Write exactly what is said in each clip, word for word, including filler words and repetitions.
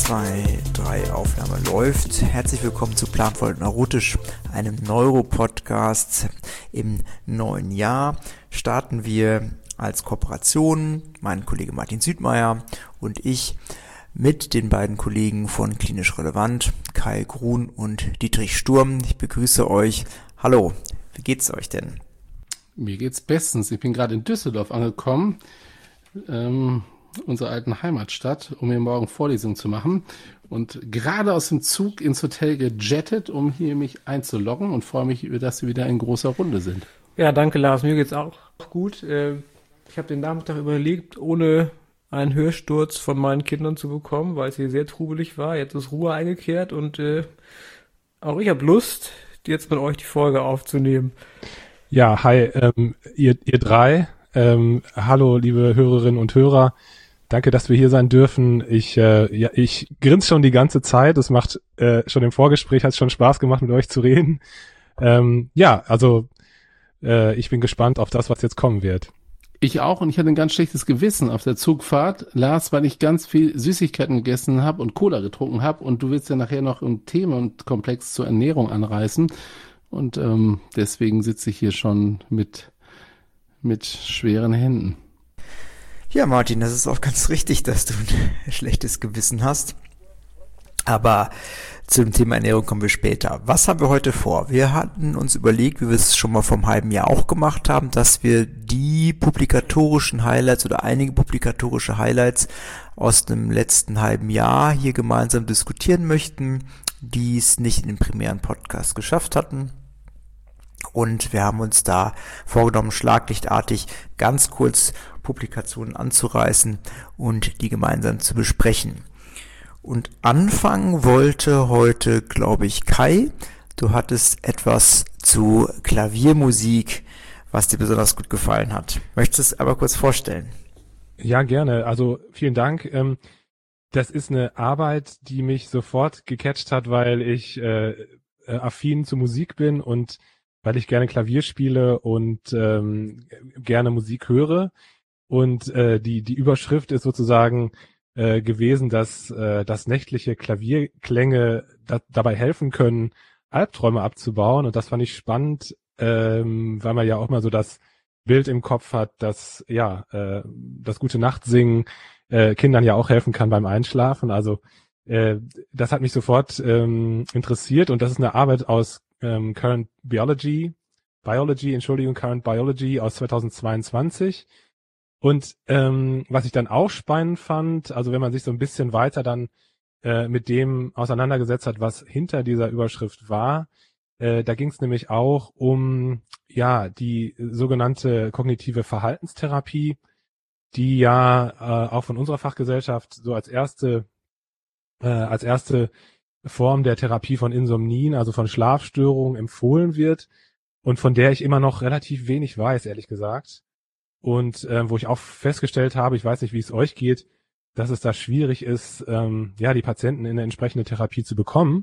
zwei, drei, Aufnahme läuft. Herzlich willkommen zu Planvoll und Neurotisch, einem Neuro-Podcast. Im neuen Jahr starten wir als Kooperation, mein Kollege Martin Südmeier und ich, mit den beiden Kollegen von Klinisch Relevant, Kai Grun und Dietrich Sturm. Ich begrüße euch. Hallo, wie geht's euch denn? Mir geht's bestens. Ich bin gerade in Düsseldorf angekommen, ähm, unserer alten Heimatstadt, um hier morgen Vorlesungen zu machen. Und gerade aus dem Zug ins Hotel gejettet, um hier mich einzuloggen, und freue mich, dass wir wieder in großer Runde sind. Ja, danke Lars. Mir geht's auch gut. Ich habe den Nachmittag überlegt, ohne einen Hörsturz von meinen Kindern zu bekommen, weil es hier sehr trubelig war. Jetzt ist Ruhe eingekehrt und äh, auch ich habe Lust, jetzt mit euch die Folge aufzunehmen. Ja, hi, ähm, ihr, ihr drei. Ähm, hallo, liebe Hörerinnen und Hörer. Danke, dass wir hier sein dürfen. Ich, äh, ja, ich grinse schon die ganze Zeit. Es macht äh, schon im Vorgespräch hat es schon Spaß gemacht, mit euch zu reden. Ähm, ja, also äh, ich bin gespannt auf das, was jetzt kommen wird. Ich auch, und ich hatte ein ganz schlechtes Gewissen auf der Zugfahrt, Lars, weil ich ganz viel Süßigkeiten gegessen habe und Cola getrunken habe, und du willst ja nachher noch ein Themenkomplex zur Ernährung anreißen, und ähm, deswegen sitze ich hier schon mit mit schweren Händen. Ja, Martin, das ist auch ganz richtig, dass du ein schlechtes Gewissen hast. Aber zum Thema Ernährung kommen wir später. Was haben wir heute vor? Wir hatten uns überlegt, wie wir es schon mal vor einem halben Jahr auch gemacht haben, dass wir die publikatorischen Highlights oder einige publikatorische Highlights aus dem letzten halben Jahr hier gemeinsam diskutieren möchten, die es nicht in den primären Podcast geschafft hatten. Und wir haben uns da vorgenommen, schlaglichtartig ganz kurz Publikationen anzureißen und die gemeinsam zu besprechen. Und anfangen wollte heute, glaube ich, Kai. Du hattest etwas zu Klaviermusik, was dir besonders gut gefallen hat. Möchtest du es aber kurz vorstellen? Ja, gerne. Also vielen Dank. Ähm, das ist eine Arbeit, die mich sofort gecatcht hat, weil ich äh, affin zu Musik bin und weil ich gerne Klavier spiele und ähm, gerne Musik höre. Und äh, die die Überschrift ist sozusagen äh, gewesen, dass äh, dass nächtliche Klavierklänge da, dabei helfen können, Albträume abzubauen. Und das fand ich spannend, ähm, weil man ja auch mal so das Bild im Kopf hat, dass ja äh, das gute Nachtsingen äh, Kindern ja auch helfen kann beim Einschlafen. Also äh, das hat mich sofort ähm, interessiert, und das ist eine Arbeit aus ähm, Current Biology, Biology, Entschuldigung, Current Biology aus zweitausendzweiundzwanzig. Und ähm, was ich dann auch spannend fand, also wenn man sich so ein bisschen weiter dann äh, mit dem auseinandergesetzt hat, was hinter dieser Überschrift war, äh, da ging es nämlich auch um ja die sogenannte kognitive Verhaltenstherapie, die ja äh, auch von unserer Fachgesellschaft so als erste äh, als erste Form der Therapie von Insomnien, also von Schlafstörungen, empfohlen wird und von der ich immer noch relativ wenig weiß, ehrlich gesagt. Und äh, wo ich auch festgestellt habe, ich weiß nicht, wie es euch geht, dass es da schwierig ist, ähm, ja, die Patienten in eine entsprechende Therapie zu bekommen.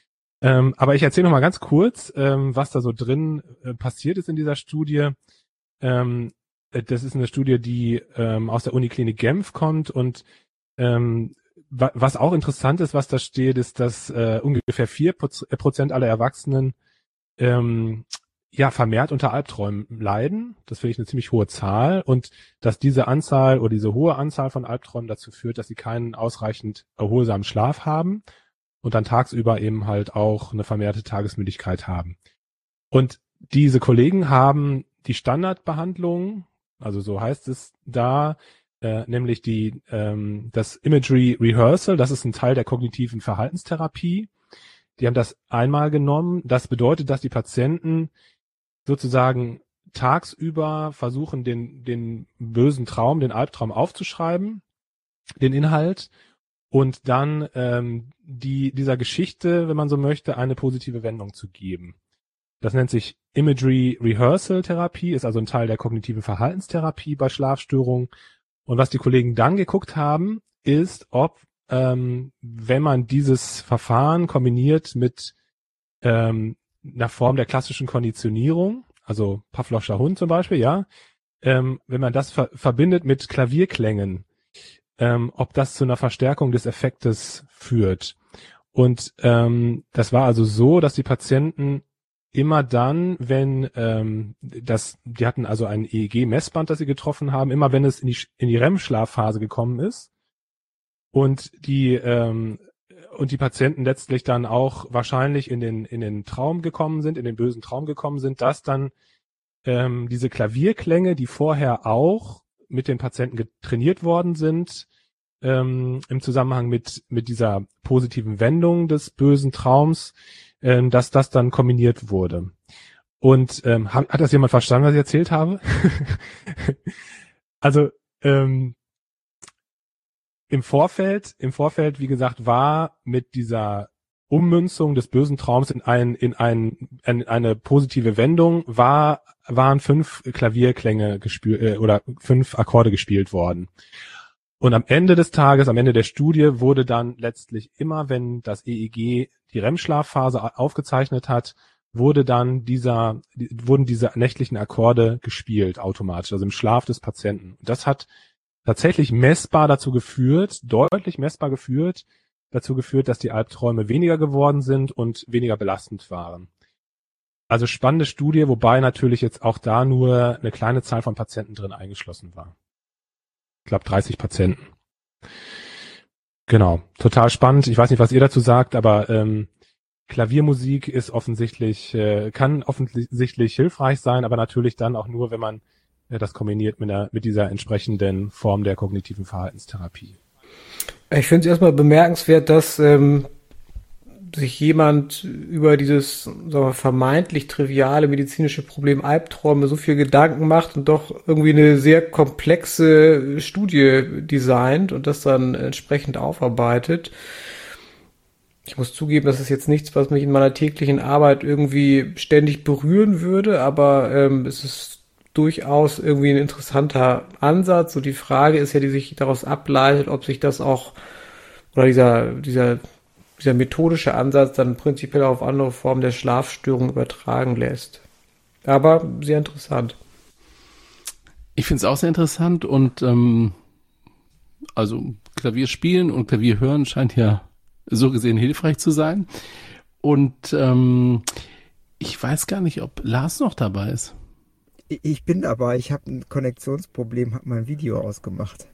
Ähm, aber ich erzähle noch mal ganz kurz, ähm, was da so drin äh, passiert ist in dieser Studie. Ähm, das ist eine Studie, die ähm, aus der Uniklinik Genf kommt, und ähm, wa- was auch interessant ist, was da steht, ist, dass äh, ungefähr vier Prozent aller Erwachsenen ähm, ja vermehrt unter Albträumen leiden. Das finde ich eine ziemlich hohe Zahl, und dass diese Anzahl oder diese hohe Anzahl von Albträumen dazu führt, dass sie keinen ausreichend erholsamen Schlaf haben und dann tagsüber eben halt auch eine vermehrte Tagesmüdigkeit haben. Und diese Kollegen haben die Standardbehandlung, also so heißt es da, äh, nämlich die ähm, das Imagery Rehearsal, das ist ein Teil der kognitiven Verhaltenstherapie. Die haben das einmal genommen. Das bedeutet, dass die Patienten sozusagen tagsüber versuchen, den den bösen Traum, den Albtraum aufzuschreiben, den Inhalt, und dann ähm, die dieser Geschichte, wenn man so möchte, eine positive Wendung zu geben. Das nennt sich Imagery Rehearsal Therapie, ist also ein Teil der kognitiven Verhaltenstherapie bei Schlafstörungen. Und was die Kollegen dann geguckt haben, ist, ob ähm, wenn man dieses Verfahren kombiniert mit ähm, einer Form der klassischen Konditionierung, also Pavlovscher Hund zum Beispiel, ja, ähm, wenn man das ver- verbindet mit Klavierklängen, ähm, ob das zu einer Verstärkung des Effektes führt. Und ähm, das war also so, dass die Patienten immer dann, wenn ähm, das, die hatten also ein E E G-Messband, das sie getroffen haben, immer wenn es in die in die R E M-Schlafphase gekommen ist und die ähm, und die Patienten letztlich dann auch wahrscheinlich in den in den Traum gekommen sind, in den bösen Traum gekommen sind, dass dann ähm, diese Klavierklänge, die vorher auch mit den Patienten trainiert worden sind, ähm, im Zusammenhang mit mit dieser positiven Wendung des bösen Traums, ähm, dass das dann kombiniert wurde. Und ähm, hat, hat das jemand verstanden, was ich erzählt habe? Also ähm, im Vorfeld, im Vorfeld, wie gesagt, war mit dieser Ummünzung des bösen Traums in ein in ein in eine positive Wendung war waren fünf Klavierklänge gespielt äh, oder fünf Akkorde gespielt worden. Und am Ende des Tages, am Ende der Studie, wurde dann letztlich immer, wenn das E E G die R E M-Schlafphase aufgezeichnet hat, wurde dann dieser, wurden diese nächtlichen Akkorde gespielt automatisch, also im Schlaf des Patienten. Das hat tatsächlich messbar dazu geführt, deutlich messbar geführt, dazu geführt, dass die Albträume weniger geworden sind und weniger belastend waren. Also spannende Studie, wobei natürlich jetzt auch da nur eine kleine Zahl von Patienten drin eingeschlossen war. Ich glaube dreißig Patienten. Genau, total spannend. Ich weiß nicht, was ihr dazu sagt, aber ähm, Klaviermusik ist offensichtlich, äh, kann offensichtlich hilfreich sein, aber natürlich dann auch nur, wenn man äh, das kombiniert mit, einer, mit dieser entsprechenden Form der kognitiven Verhaltenstherapie. Ich finde es erstmal bemerkenswert, dass ähm, sich jemand über dieses, sagen wir, vermeintlich triviale medizinische Problem Albträume so viel Gedanken macht und doch irgendwie eine sehr komplexe Studie designt und das dann entsprechend aufarbeitet. Ich muss zugeben, das ist jetzt nichts, was mich in meiner täglichen Arbeit irgendwie ständig berühren würde, aber ähm, es ist durchaus irgendwie ein interessanter Ansatz. Und die Frage ist ja, die sich daraus ableitet, ob sich das auch, oder dieser, dieser dieser methodische Ansatz dann prinzipiell auf andere Formen der Schlafstörung übertragen lässt. Aber sehr interessant. Ich finde es auch sehr interessant und ähm, also Klavier spielen und Klavier hören scheint ja so gesehen hilfreich zu sein. Und ähm, ich weiß gar nicht, ob Lars noch dabei ist. Ich bin dabei, ich habe ein Konnektionsproblem, habe mein Video ausgemacht.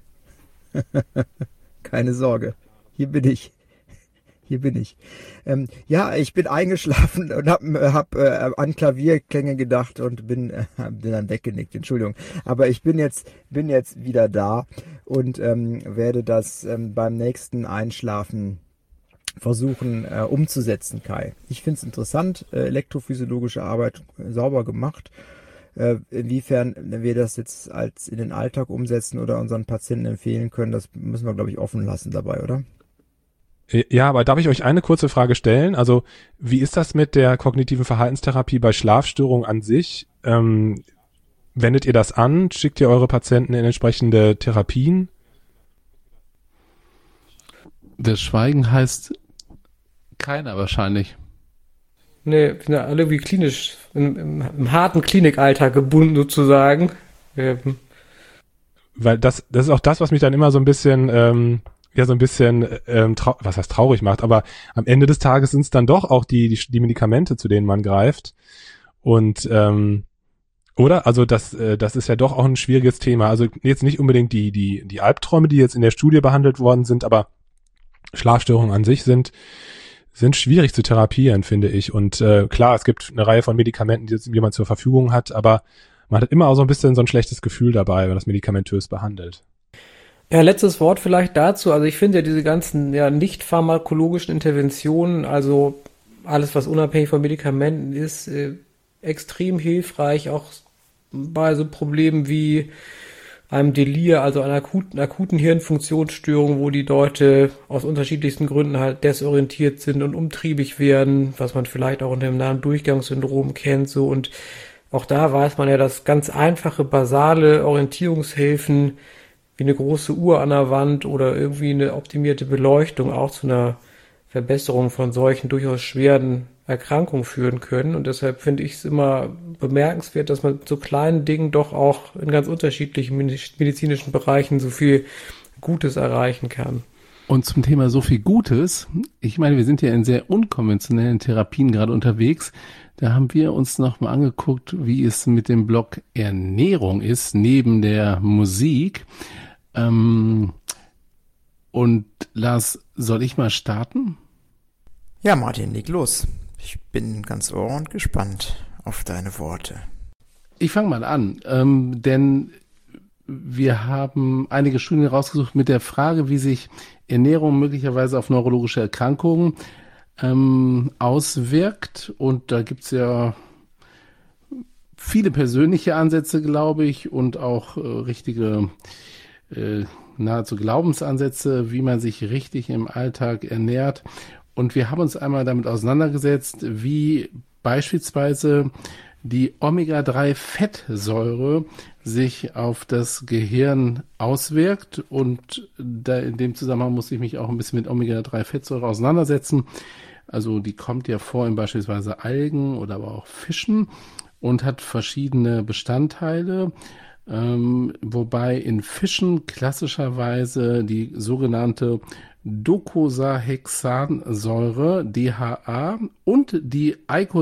Keine Sorge, hier bin ich. Hier bin ich. Ähm, ja, ich bin eingeschlafen und habe hab, äh, an Klavierklänge gedacht und bin, äh, bin dann weggenickt. Entschuldigung. Aber ich bin jetzt, bin jetzt wieder da und ähm, werde das ähm, beim nächsten Einschlafen versuchen äh, umzusetzen, Kai. Ich finde es interessant, äh, elektrophysiologische Arbeit äh, sauber gemacht. Äh, inwiefern wir das jetzt als in den Alltag umsetzen oder unseren Patienten empfehlen können, das müssen wir, glaube ich, offen lassen dabei, oder? Ja, aber darf ich euch eine kurze Frage stellen? Also, wie ist das mit der kognitiven Verhaltenstherapie bei Schlafstörungen an sich? Ähm, wendet ihr das an? Schickt ihr eure Patienten in entsprechende Therapien? Das Schweigen heißt keiner wahrscheinlich. Nee, wir sind ja alle wie klinisch, im, im, im harten Klinikalltag gebunden sozusagen. Ähm. Weil das, das ist auch das, was mich dann immer so ein bisschen... Ähm, ja so ein bisschen, ähm, trau- was heißt traurig macht, aber am Ende des Tages sind es dann doch auch die, die die Medikamente, zu denen man greift. Und ähm, oder? Also das äh, das ist ja doch auch ein schwieriges Thema. Also jetzt nicht unbedingt die die die Albträume, die jetzt in der Studie behandelt worden sind, aber Schlafstörungen an sich sind sind schwierig zu therapieren, finde ich. Und äh, klar, es gibt eine Reihe von Medikamenten, die jetzt jemand zur Verfügung hat, aber man hat immer auch so ein bisschen so ein schlechtes Gefühl dabei, wenn das medikamentös behandelt. Ja, letztes Wort vielleicht dazu. Also ich finde ja diese ganzen ja nicht pharmakologischen Interventionen, also alles, was unabhängig von Medikamenten ist, äh, extrem hilfreich, auch bei so Problemen wie einem Delir, also einer akuten, akuten Hirnfunktionsstörung, wo die Leute aus unterschiedlichsten Gründen halt desorientiert sind und umtriebig werden, was man vielleicht auch unter dem Namen Durchgangssyndrom kennt, so. Und auch da weiß man ja, dass ganz einfache, basale Orientierungshilfen wie eine große Uhr an der Wand oder irgendwie eine optimierte Beleuchtung auch zu einer Verbesserung von solchen durchaus schweren Erkrankungen führen können. Und deshalb finde ich es immer bemerkenswert, dass man mit so kleinen Dingen doch auch in ganz unterschiedlichen medizinischen Bereichen so viel Gutes erreichen kann. Und zum Thema so viel Gutes, ich meine, wir sind ja in sehr unkonventionellen Therapien gerade unterwegs. Da haben wir uns nochmal angeguckt, wie es mit dem Block Ernährung ist, neben der Musik. Ähm, und Lars, soll ich mal starten? Ja, Martin, leg los. Ich bin ganz ohr und gespannt auf deine Worte. Ich fange mal an, ähm, denn wir haben einige Studien rausgesucht mit der Frage, wie sich Ernährung möglicherweise auf neurologische Erkrankungen ähm, auswirkt. Und da gibt's ja viele persönliche Ansätze, glaube ich, und auch äh, richtige, äh, nahezu Glaubensansätze, wie man sich richtig im Alltag ernährt. Und wir haben uns einmal damit auseinandergesetzt, wie beispielsweise die Omega drei Fettsäure sich auf das Gehirn auswirkt, und da in dem Zusammenhang muss ich mich auch ein bisschen mit Omega drei Fettsäure auseinandersetzen. Also die kommt ja vor in beispielsweise Algen oder aber auch Fischen und hat verschiedene Bestandteile, ähm, wobei in Fischen klassischerweise die sogenannte Docosahexansäure, D H A, und die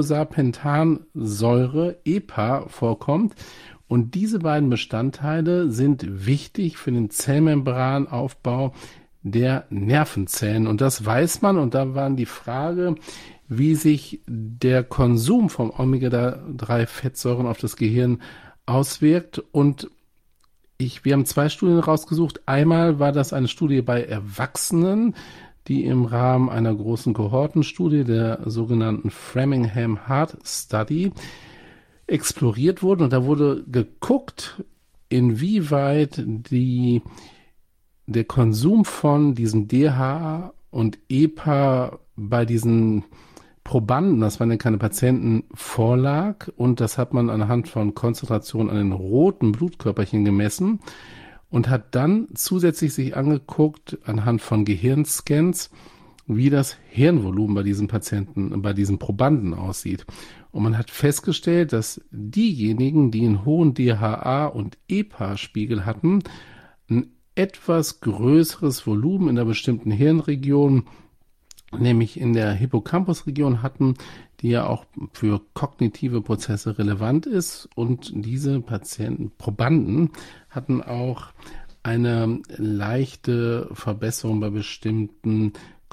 Eicosapentaensäure, E P A, vorkommt. Und diese beiden Bestandteile sind wichtig für den Zellmembranaufbau der Nervenzellen. Und das weiß man. Und da war die Frage, wie sich der Konsum von Omega drei Fettsäuren auf das Gehirn auswirkt. Und Ich, wir haben zwei Studien rausgesucht. Einmal war das eine Studie bei Erwachsenen, die im Rahmen einer großen Kohortenstudie, der sogenannten Framingham Heart Study, exploriert wurden. Und da wurde geguckt, inwieweit die, der Konsum von diesem D H A und E P A bei diesen Probanden, das waren ja keine Patienten, vorlag, und das hat man anhand von Konzentrationen an den roten Blutkörperchen gemessen und hat dann zusätzlich sich angeguckt anhand von Gehirnscans, wie das Hirnvolumen bei diesen Patienten, bei diesen Probanden aussieht. Und man hat festgestellt, dass diejenigen, die einen hohen D H A und E P A-Spiegel hatten, ein etwas größeres Volumen in einer bestimmten Hirnregion, nämlich in der Hippocampus-Region hatten, die ja auch für kognitive Prozesse relevant ist. Und diese Patienten, Probanden, hatten auch eine leichte Verbesserung bei bestimmten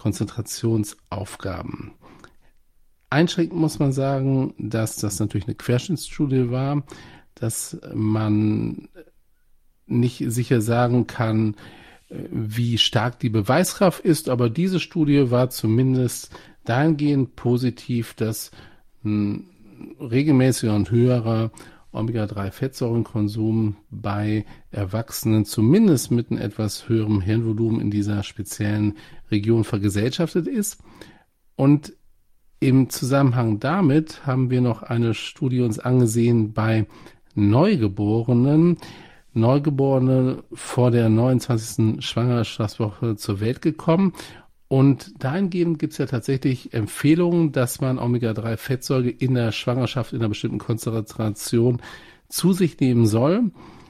Konzentrationsaufgaben. Einschränkend muss man sagen, dass das natürlich eine Querschnittsstudie war, dass man nicht sicher sagen kann, wie stark die Beweiskraft ist, aber diese Studie war zumindest dahingehend positiv, dass ein regelmäßiger und höherer Omega drei Fettsäurenkonsum bei Erwachsenen zumindest mit einem etwas höherem Hirnvolumen in dieser speziellen Region vergesellschaftet ist. Und im Zusammenhang damit haben wir noch eine Studie uns angesehen bei Neugeborenen, Neugeborene vor der neunundzwanzigsten Schwangerschaftswoche zur Welt gekommen. Und dahingehend gibt es ja tatsächlich Empfehlungen, dass man Omega drei Fettsäure in der Schwangerschaft in einer bestimmten Konzentration zu sich nehmen soll,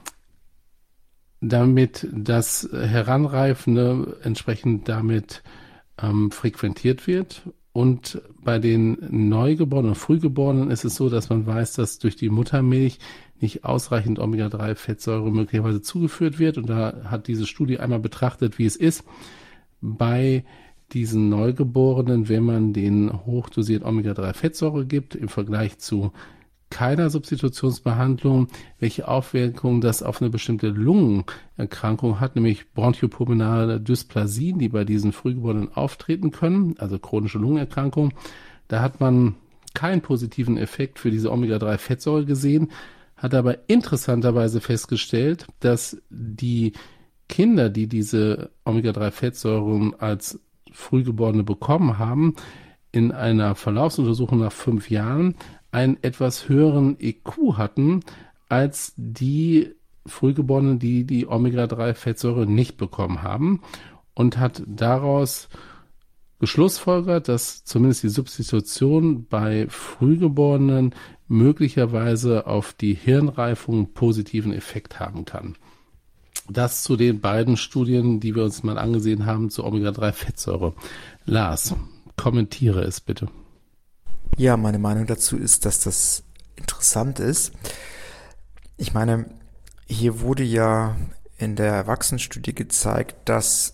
damit das Heranreifende entsprechend damit ähm, frequentiert wird. Und bei den Neugeborenen und Frühgeborenen ist es so, dass man weiß, dass durch die Muttermilch nicht ausreichend Omega drei Fettsäure möglicherweise zugeführt wird. Und da hat diese Studie einmal betrachtet, wie es ist bei diesen Neugeborenen, wenn man den hochdosiert Omega drei Fettsäure gibt, im Vergleich zu keiner Substitutionsbehandlung, welche Auswirkungen das auf eine bestimmte Lungenerkrankung hat, nämlich bronchopulmonale Dysplasien, die bei diesen Frühgeborenen auftreten können, also chronische Lungenerkrankungen. Da hat man keinen positiven Effekt für diese Omega drei Fettsäure gesehen, hat aber interessanterweise festgestellt, dass die Kinder, die diese Omega drei Fettsäuren als Frühgeborene bekommen haben, in einer Verlaufsuntersuchung nach fünf Jahren einen etwas höheren E Q hatten als die Frühgeborenen, die die Omega drei Fettsäure nicht bekommen haben, und hat daraus geschlussfolgert, dass zumindest die Substitution bei Frühgeborenen möglicherweise auf die Hirnreifung einen positiven Effekt haben kann. Das zu den beiden Studien, die wir uns mal angesehen haben, zur Omega drei Fettsäure. Lars, kommentiere es bitte. Ja, meine Meinung dazu ist, dass das interessant ist. Ich meine, hier wurde ja in der Erwachsenenstudie gezeigt, dass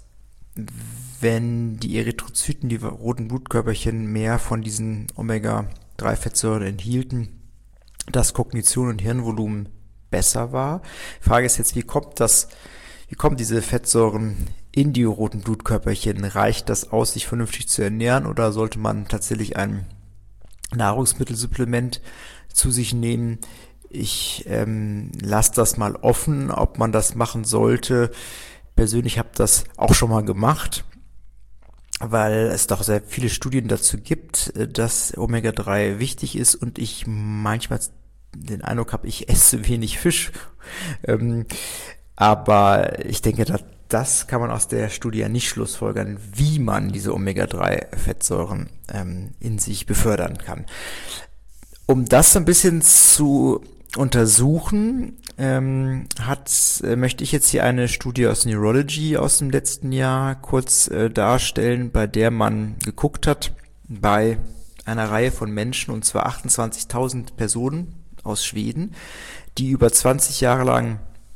wenn die Erythrozyten, die roten Blutkörperchen, mehr von diesen Omega drei Fettsäuren enthielten, dass Kognition und Hirnvolumen besser war. Die Frage ist jetzt, wie kommt das, wie kommen diese Fettsäuren in die roten Blutkörperchen? Reicht das aus, sich vernünftig zu ernähren, oder sollte man tatsächlich ein Nahrungsmittelsupplement zu sich nehmen? Ich ähm, lasse das mal offen, ob man das machen sollte. Persönlich habe das auch schon mal gemacht, weil es doch sehr viele Studien dazu gibt, dass Omega drei wichtig ist und ich manchmal den Eindruck habe, ich esse wenig Fisch. Ähm, aber ich denke, dass das kann man aus der Studie ja nicht schlussfolgern, wie man diese Omega drei Fettsäuren ähm, in sich befördern kann. Um das ein bisschen zu untersuchen, ähm, hat, äh, möchte ich jetzt hier eine Studie aus Neurology aus dem letzten Jahr kurz äh, darstellen, bei der man geguckt hat bei einer Reihe von Menschen, und zwar achtundzwanzigtausend Personen aus Schweden, die über zwanzig Jahre lang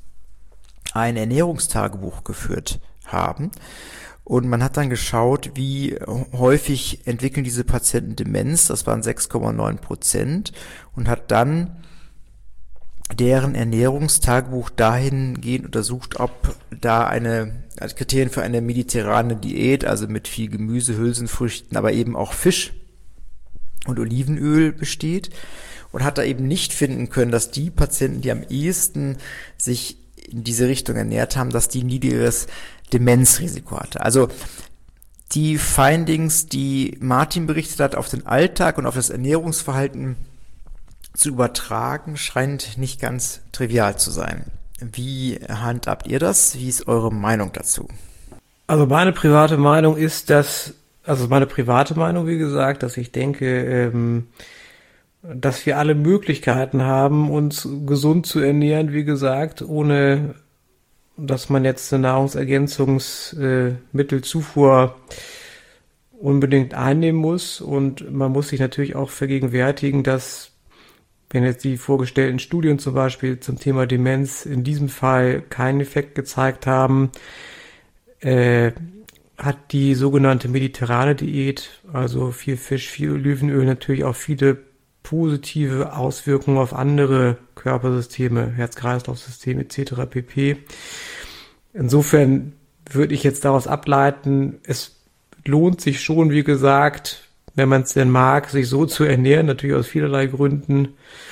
ein Ernährungstagebuch geführt haben. Und man hat dann geschaut, wie häufig entwickeln diese Patienten Demenz, das waren sechs Komma neun Prozent, und hat dann deren Ernährungstagebuch dahingehend untersucht, ob da eine, als Kriterien für eine mediterrane Diät, also mit viel Gemüse, Hülsenfrüchten, aber eben auch Fisch und Olivenöl besteht, und hat da eben nicht finden können, dass die Patienten, die am ehesten sich in diese Richtung ernährt haben, dass die ein niedrigeres Demenzrisiko hatte. Also die Findings, die Martin berichtet hat, auf den Alltag und auf das Ernährungsverhalten zu übertragen, scheint nicht ganz trivial zu sein. Wie handhabt ihr das? Wie ist eure Meinung dazu? Also meine private Meinung ist, dass, also meine private Meinung, wie gesagt, dass ich denke, ähm, dass wir alle Möglichkeiten haben, uns gesund zu ernähren, wie gesagt, ohne dass man jetzt eine Nahrungsergänzungsmittelzufuhr unbedingt einnehmen muss. Und man muss sich natürlich auch vergegenwärtigen, dass, wenn jetzt die vorgestellten Studien zum Beispiel zum Thema Demenz in diesem Fall keinen Effekt gezeigt haben, äh, hat die sogenannte mediterrane Diät, also viel Fisch, viel Olivenöl, natürlich auch viele positive Auswirkungen auf andere Körpersysteme, Herz-Kreislauf-System et cetera pp. Insofern würde ich jetzt daraus ableiten, es lohnt sich schon, wie gesagt, wenn man es denn mag, sich so zu ernähren, natürlich aus vielerlei Gründen.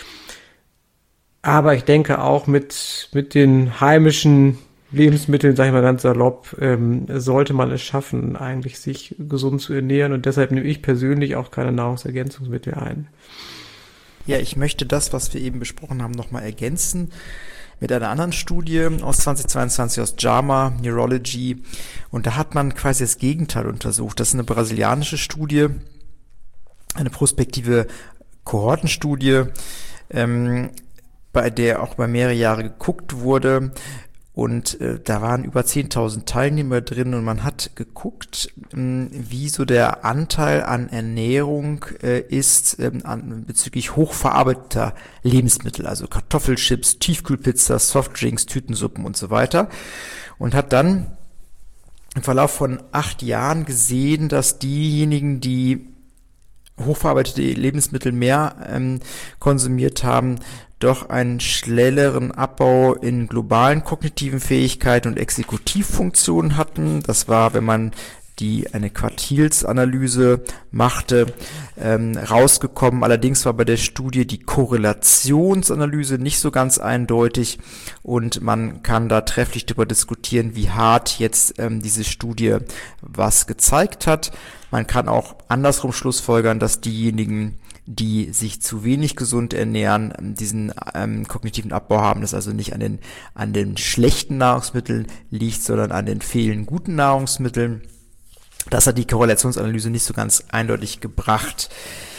Aber ich denke auch mit, mit den heimischen Lebensmitteln, sage ich mal ganz salopp, ähm, sollte man es schaffen, eigentlich sich gesund zu ernähren. Und deshalb nehme ich persönlich auch keine Nahrungsergänzungsmittel ein. Ja, ich möchte das, was wir eben besprochen haben, nochmal ergänzen mit einer anderen Studie aus zweitausendzweiundzwanzig aus JAMA Neurology. Und da hat man quasi das Gegenteil untersucht. Das ist eine brasilianische Studie, eine prospektive Kohortenstudie, ähm, bei der auch über mehrere Jahre geguckt wurde. Und äh, da waren über zehntausend Teilnehmer drin, und man hat geguckt, mh, wie so der Anteil an Ernährung äh, ist ähm, an, bezüglich hochverarbeiteter Lebensmittel, also Kartoffelchips, Tiefkühlpizza, Softdrinks, Tütensuppen und so weiter. Und hat dann im Verlauf von acht Jahren gesehen, dass diejenigen, die hochverarbeitete Lebensmittel mehr ähm, konsumiert haben, doch einen schnelleren Abbau in globalen kognitiven Fähigkeiten und Exekutivfunktionen hatten. Das war, wenn man die eine Quartilsanalyse machte, ähm, rausgekommen. Allerdings war bei der Studie die Korrelationsanalyse nicht so ganz eindeutig, und man kann da trefflich darüber diskutieren, wie hart jetzt ähm, diese Studie was gezeigt hat. Man kann auch andersrum schlussfolgern, dass diejenigen, die sich zu wenig gesund ernähren, diesen ähm, kognitiven Abbau haben, das also nicht an den, an den schlechten Nahrungsmitteln liegt, sondern an den fehlenden guten Nahrungsmitteln. Das hat die Korrelationsanalyse nicht so ganz eindeutig gebracht.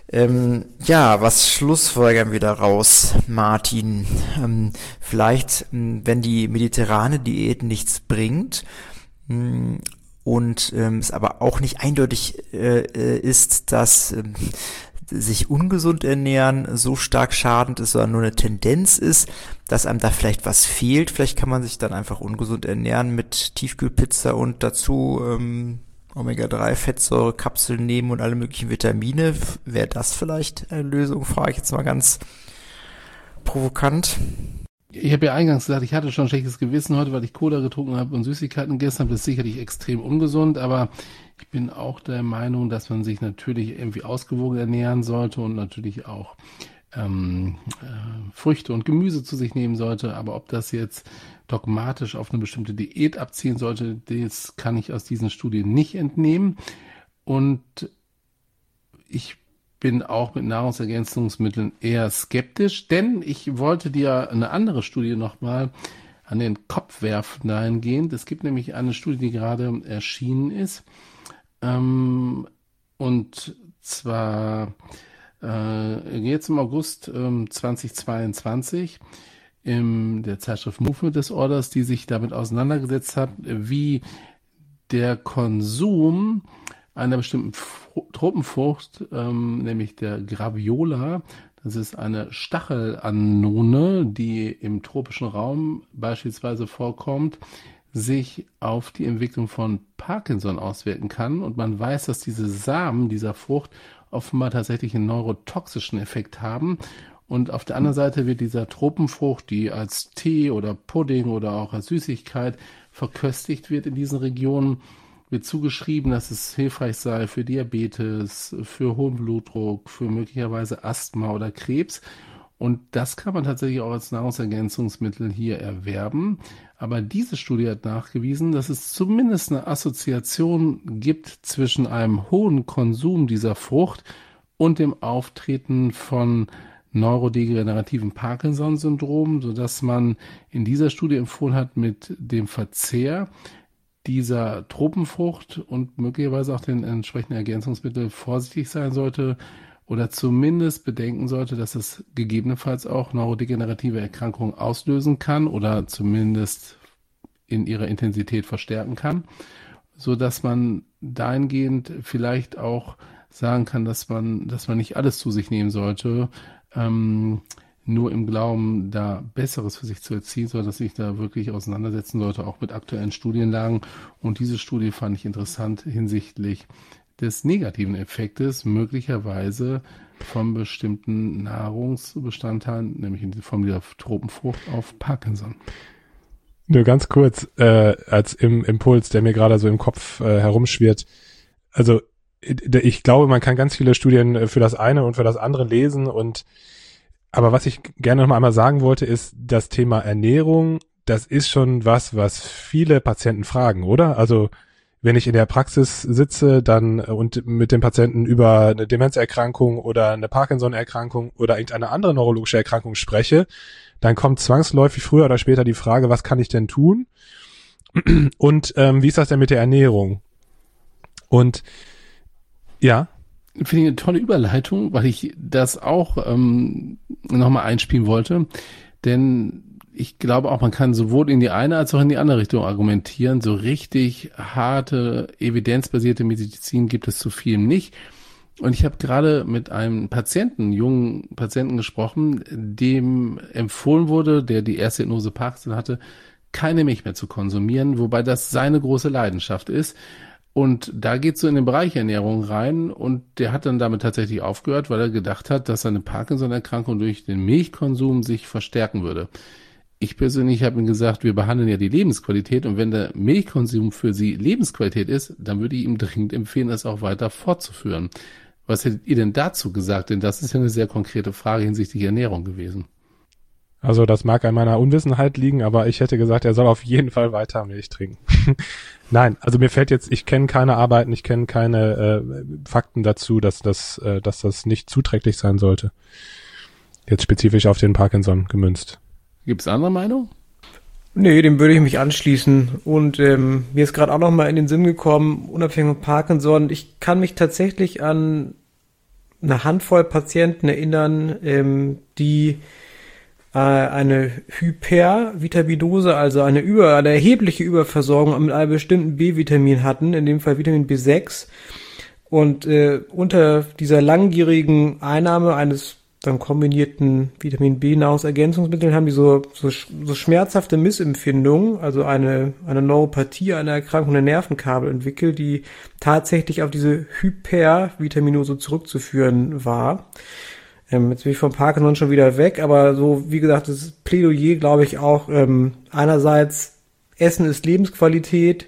Ähm, ja, was schlussfolgern wir daraus, Martin? Ähm, vielleicht, ähm, wenn die mediterrane Diät nichts bringt, mh, und ähm, es aber auch nicht eindeutig äh, ist, dass ähm, sich ungesund ernähren so stark schadend ist, sondern nur eine Tendenz ist, dass einem da vielleicht was fehlt. Vielleicht kann man sich dann einfach ungesund ernähren mit Tiefkühlpizza und dazu ähm, Omega drei Fettsäurekapseln nehmen und alle möglichen Vitamine. Wäre das vielleicht eine Lösung? Frage ich jetzt mal ganz provokant. Ich habe ja eingangs gesagt, ich hatte schon ein schlechtes Gewissen heute, weil ich Cola getrunken habe und Süßigkeiten gegessen habe. Das ist sicherlich extrem ungesund, aber ich bin auch der Meinung, dass man sich natürlich irgendwie ausgewogen ernähren sollte und natürlich auch ähm, äh, Früchte und Gemüse zu sich nehmen sollte. Aber ob das jetzt dogmatisch auf eine bestimmte Diät abziehen sollte, das kann ich aus diesen Studien nicht entnehmen. Und ich bin auch mit Nahrungsergänzungsmitteln eher skeptisch, denn ich wollte dir eine andere Studie nochmal an den Kopf werfen dahingehend. Es gibt nämlich eine Studie, die gerade erschienen ist, ähm, und zwar äh, jetzt im August ähm, zweitausendzweiundzwanzig in der Zeitschrift Movement Disorders, die sich damit auseinandergesetzt hat, wie der Konsum einer bestimmten Fr- Tropenfrucht, ähm, nämlich der Graviola, das ist eine Stachelanone, die im tropischen Raum beispielsweise vorkommt, sich auf die Entwicklung von Parkinson auswirken kann. Und man weiß, dass diese Samen dieser Frucht offenbar tatsächlich einen neurotoxischen Effekt haben. Und auf der anderen Seite wird dieser Tropenfrucht, die als Tee oder Pudding oder auch als Süßigkeit verköstigt wird in diesen Regionen, wird zugeschrieben, dass es hilfreich sei für Diabetes, für hohen Blutdruck, für möglicherweise Asthma oder Krebs. Und das kann man tatsächlich auch als Nahrungsergänzungsmittel hier erwerben. Aber diese Studie hat nachgewiesen, dass es zumindest eine Assoziation gibt zwischen einem hohen Konsum dieser Frucht und dem Auftreten von neurodegenerativen Parkinson-Syndrom, sodass man in dieser Studie empfohlen hat, mit dem Verzehr dieser Tropenfrucht und möglicherweise auch den entsprechenden Ergänzungsmitteln vorsichtig sein sollte oder zumindest bedenken sollte, dass es gegebenenfalls auch neurodegenerative Erkrankungen auslösen kann oder zumindest in ihrer Intensität verstärken kann, so dass man dahingehend vielleicht auch sagen kann, dass man, dass man nicht alles zu sich nehmen sollte, ähm, nur im Glauben, da Besseres für sich zu erzielen, sondern dass sich da wirklich auseinandersetzen sollte, auch mit aktuellen Studienlagen. Und diese Studie fand ich interessant hinsichtlich des negativen Effektes, möglicherweise von bestimmten Nahrungsbestandteilen, nämlich in Form dieser Tropenfrucht auf Parkinson. Nur ganz kurz, äh, als im Impuls, der mir gerade so im Kopf äh, herumschwirrt. Also ich glaube, man kann ganz viele Studien für das eine und für das andere lesen und aber was ich gerne noch mal einmal sagen wollte, ist das Thema Ernährung, das ist schon was, was viele Patienten fragen, oder? Also wenn ich in der Praxis sitze dann und mit dem Patienten über eine Demenzerkrankung oder eine Parkinson-Erkrankung oder irgendeine andere neurologische Erkrankung spreche, dann kommt zwangsläufig früher oder später die Frage, was kann ich denn tun? Und ähm, wie ist das denn mit der Ernährung? Und ja, finde ich eine tolle Überleitung, weil ich das auch ähm, nochmal einspielen wollte. Denn ich glaube auch, man kann sowohl in die eine als auch in die andere Richtung argumentieren. So richtig harte, evidenzbasierte Medizin gibt es zu vielem nicht. Und ich habe gerade mit einem Patienten, jungen Patienten gesprochen, dem empfohlen wurde, der die erste Diagnose Parkinson hatte, keine Milch mehr zu konsumieren, wobei das seine große Leidenschaft ist. Und da geht so in den Bereich Ernährung rein und der hat dann damit tatsächlich aufgehört, weil er gedacht hat, dass seine Parkinson-Erkrankung durch den Milchkonsum sich verstärken würde. Ich persönlich habe ihm gesagt, wir behandeln ja die Lebensqualität und wenn der Milchkonsum für Sie Lebensqualität ist, dann würde ich ihm dringend empfehlen, das auch weiter fortzuführen. Was hättet ihr denn dazu gesagt? Denn das ist ja eine sehr konkrete Frage hinsichtlich Ernährung gewesen. Also das mag an meiner Unwissenheit liegen, aber ich hätte gesagt, er soll auf jeden Fall weiter Milch trinken. Nein, also mir fällt jetzt, ich kenne keine Arbeiten, ich kenne keine äh, Fakten dazu, dass das, äh, dass das nicht zuträglich sein sollte. Jetzt spezifisch auf den Parkinson gemünzt. Gibt es andere Meinung? Nee, dem würde ich mich anschließen. Und ähm, mir ist gerade auch noch mal in den Sinn gekommen, unabhängig von Parkinson, ich kann mich tatsächlich an eine Handvoll Patienten erinnern, ähm, die äh, eine Hypervitaminose, also eine über, eine erhebliche Überversorgung mit einem bestimmten B-Vitamin hatten, in dem Fall Vitamin B sechs. Und äh, unter dieser langjährigen Einnahme eines dann kombinierten Vitamin B-Nahrungsergänzungsmitteln haben die so, so, so schmerzhafte Missempfindungen, also eine, eine Neuropathie, eine Erkrankung der Nervenkabel entwickelt, die tatsächlich auf diese Hypervitaminose zurückzuführen war. Ähm, jetzt bin ich vom Parkinson schon wieder weg, aber so, wie gesagt, das Plädoyer, glaube ich, auch ähm, einerseits Essen ist Lebensqualität,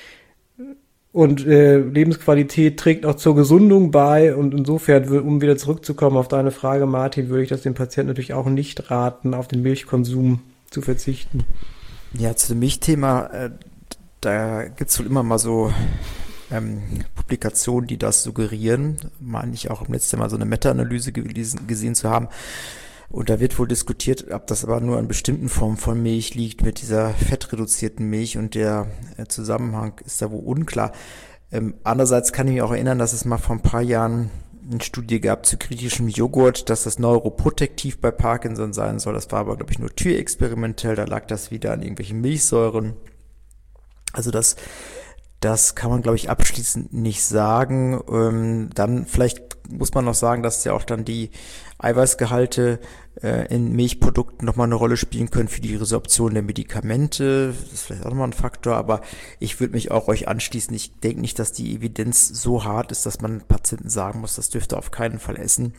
und äh, Lebensqualität trägt auch zur Gesundung bei, und insofern, um wieder zurückzukommen auf deine Frage, Martin, würde ich das dem Patienten natürlich auch nicht raten, auf den Milchkonsum zu verzichten. Ja, zu dem Milchthema, äh, da gibt's wohl immer mal so ähm, Publikationen, die das suggerieren. Meine ich auch im letzten Mal so eine Meta-Analyse gelesen, gesehen zu haben. Und da wird wohl diskutiert, ob das aber nur an bestimmten Formen von Milch liegt, mit dieser fettreduzierten Milch, und der äh, Zusammenhang ist da wohl unklar. Ähm, andererseits kann ich mich auch erinnern, dass es mal vor ein paar Jahren eine Studie gab zu kritischem Joghurt, dass das neuroprotektiv bei Parkinson sein soll. Das war aber, glaube ich, nur türexperimentell. Da lag das wieder an irgendwelchen Milchsäuren. Also das, das kann man, glaube ich, abschließend nicht sagen. Ähm, dann vielleicht muss man noch sagen, dass ja auch dann die Eiweißgehalte äh, in Milchprodukten nochmal eine Rolle spielen können für die Resorption der Medikamente. Das ist vielleicht auch nochmal ein Faktor, aber ich würde mich auch euch anschließen. Ich denke nicht, dass die Evidenz so hart ist, dass man Patienten sagen muss, das dürfte auf keinen Fall essen.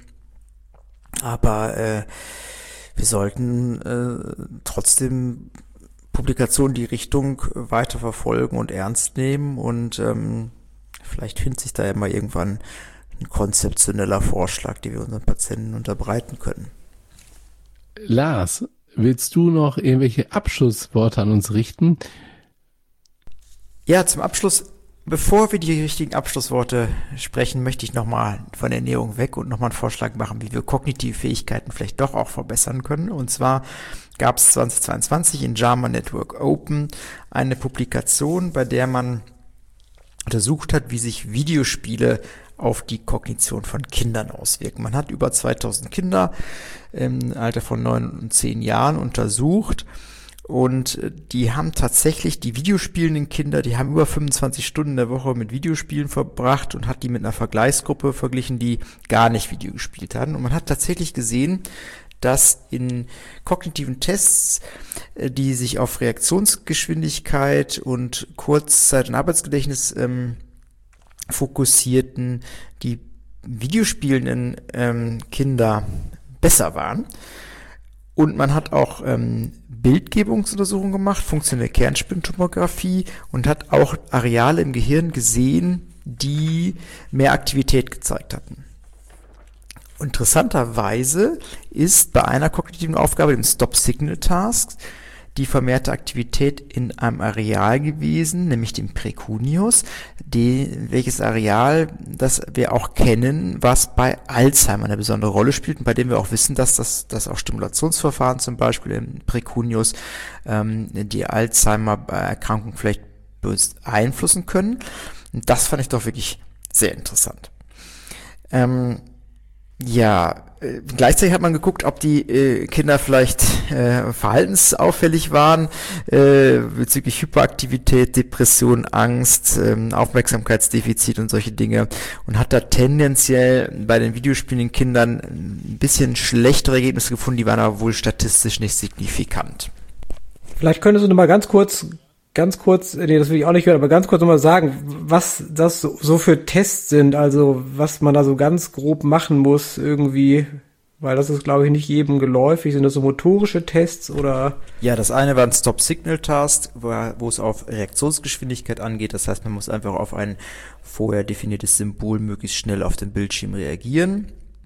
Aber äh, wir sollten äh, trotzdem Publikationen die Richtung weiter verfolgen und ernst nehmen, und ähm, vielleicht findet sich da ja mal irgendwann ein konzeptioneller Vorschlag, den wir unseren Patienten unterbreiten können. Lars, willst du noch irgendwelche Abschlussworte an uns richten? Ja, zum Abschluss, bevor wir die richtigen Abschlussworte sprechen, möchte ich nochmal von der Ernährung weg und nochmal einen Vorschlag machen, wie wir kognitive Fähigkeiten vielleicht doch auch verbessern können. Und zwar gab es zwanzig zweiundzwanzig in JAMA Network Open eine Publikation, bei der man untersucht hat, wie sich Videospiele auf die Kognition von Kindern auswirken. Man hat über zweitausend Kinder im Alter von neun und zehn Jahren untersucht, und die haben tatsächlich, die videospielenden Kinder, die haben über fünfundzwanzig Stunden in der Woche mit Videospielen verbracht, und hat die mit einer Vergleichsgruppe verglichen, die gar nicht Video gespielt hatten. Und man hat tatsächlich gesehen, dass in kognitiven Tests, die sich auf Reaktionsgeschwindigkeit und Kurzzeit- und Arbeitsgedächtnis ähm, fokussierten, die videospielenden ähm, Kinder besser waren. Und man hat auch ähm, Bildgebungsuntersuchungen gemacht, funktionelle Kernspintomographie, und hat auch Areale im Gehirn gesehen, die mehr Aktivität gezeigt hatten. Interessanterweise ist bei einer kognitiven Aufgabe, dem Stop-Signal-Task, die vermehrte Aktivität in einem Areal gewesen, nämlich dem Precuneus, die, welches Areal, das wir auch kennen, was bei Alzheimer eine besondere Rolle spielt, und bei dem wir auch wissen, dass das dass auch Stimulationsverfahren zum Beispiel im Precuneus ähm, die Alzheimer-Erkrankung vielleicht beeinflussen können. Und das fand ich doch wirklich sehr interessant. Ähm, Ja, äh, gleichzeitig hat man geguckt, ob die äh, Kinder vielleicht äh, verhaltensauffällig waren, äh, bezüglich Hyperaktivität, Depression, Angst, ähm, Aufmerksamkeitsdefizit und solche Dinge, und hat da tendenziell bei den videospielenden Kindern ein bisschen schlechtere Ergebnisse gefunden, die waren aber wohl statistisch nicht signifikant. Vielleicht könntest du noch mal ganz kurz Ganz kurz, nee, das will ich auch nicht hören, aber ganz kurz nochmal sagen, was das so für Tests sind, also was man da so ganz grob machen muss irgendwie, weil das ist, glaube ich, nicht jedem geläufig. Sind das so motorische Tests oder? Ja, das eine war ein Stop-Signal-Task, wo, wo es auf Reaktionsgeschwindigkeit angeht. Das heißt, man muss einfach auf ein vorher definiertes Symbol möglichst schnell auf dem Bildschirm reagieren.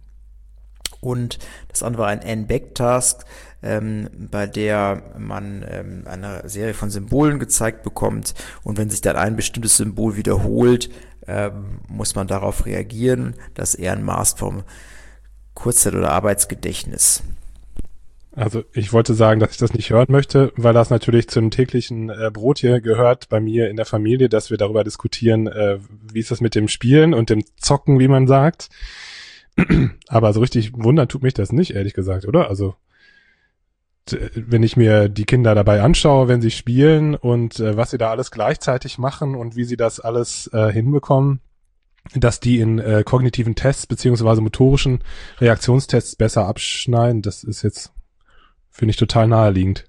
Und das andere war ein N-Back-Task, ähm, bei der man ähm, eine Serie von Symbolen gezeigt bekommt, und wenn sich dann ein bestimmtes Symbol wiederholt, ähm, muss man darauf reagieren. Das ist eher ein Maß vom Kurzzeit- oder Arbeitsgedächtnis. Also ich wollte sagen, dass ich das nicht hören möchte, weil das natürlich zum täglichen äh, Brot hier gehört bei mir in der Familie, dass wir darüber diskutieren, äh, wie ist das mit dem Spielen und dem Zocken, wie man sagt. Aber so richtig wundern tut mich das nicht, ehrlich gesagt, oder? Also wenn ich mir die Kinder dabei anschaue, wenn sie spielen und äh, was sie da alles gleichzeitig machen und wie sie das alles äh, hinbekommen, dass die in äh, kognitiven Tests beziehungsweise motorischen Reaktionstests besser abschneiden, das ist jetzt, finde ich, total naheliegend.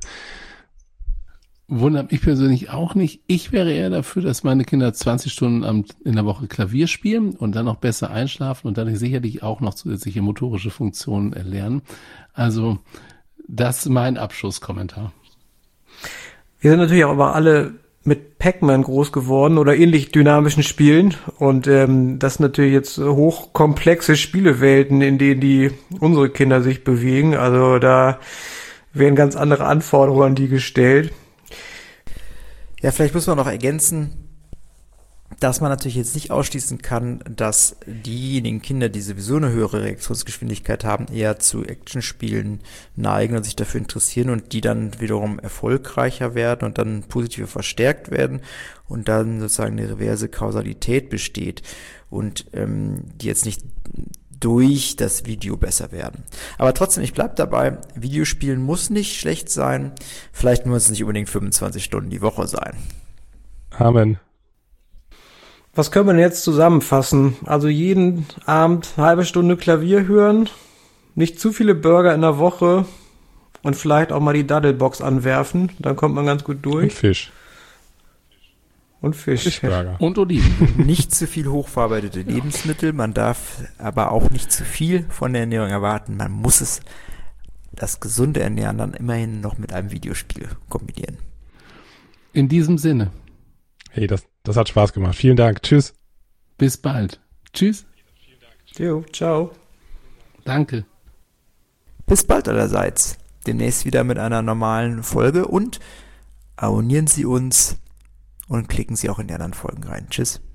Wundert mich persönlich auch nicht. Ich wäre eher dafür, dass meine Kinder zwanzig Stunden am, in der Woche Klavier spielen und dann noch besser einschlafen und dadurch sicherlich auch noch zusätzliche motorische Funktionen erlernen. Also das ist mein Abschlusskommentar. Wir sind natürlich auch aber alle mit Pac-Man groß geworden oder ähnlich dynamischen Spielen und ähm, das sind natürlich jetzt hochkomplexe Spielewelten, in denen die unsere Kinder sich bewegen. Also da werden ganz andere Anforderungen an die gestellt. Ja, vielleicht muss man noch ergänzen, dass man natürlich jetzt nicht ausschließen kann, dass diejenigen Kinder, die sowieso eine höhere Reaktionsgeschwindigkeit haben, eher zu Actionspielen neigen und sich dafür interessieren und die dann wiederum erfolgreicher werden und dann positiver verstärkt werden und dann sozusagen eine reverse Kausalität besteht und ähm, die jetzt nicht durch das Video besser werden. Aber trotzdem, ich bleib dabei, Videospielen muss nicht schlecht sein, vielleicht muss es nicht unbedingt fünfundzwanzig Stunden die Woche sein. Amen. Was können wir denn jetzt zusammenfassen? Also jeden Abend eine halbe Stunde Klavier hören, nicht zu viele Burger in der Woche und vielleicht auch mal die Daddelbox anwerfen, dann kommt man ganz gut durch. Und Fisch. Und Fisch. Fischburger. Und Oliven. Nicht zu viel hochverarbeitete Lebensmittel, man darf aber auch nicht zu viel von der Ernährung erwarten. Man muss es, das gesunde Ernähren, dann immerhin noch mit einem Videospiel kombinieren. In diesem Sinne. Hey, das, das hat Spaß gemacht. Vielen Dank. Tschüss. Bis bald. Tschüss. Jo, ciao. Danke. Bis bald allerseits. Demnächst wieder mit einer normalen Folge und abonnieren Sie uns und klicken Sie auch in die anderen Folgen rein. Tschüss.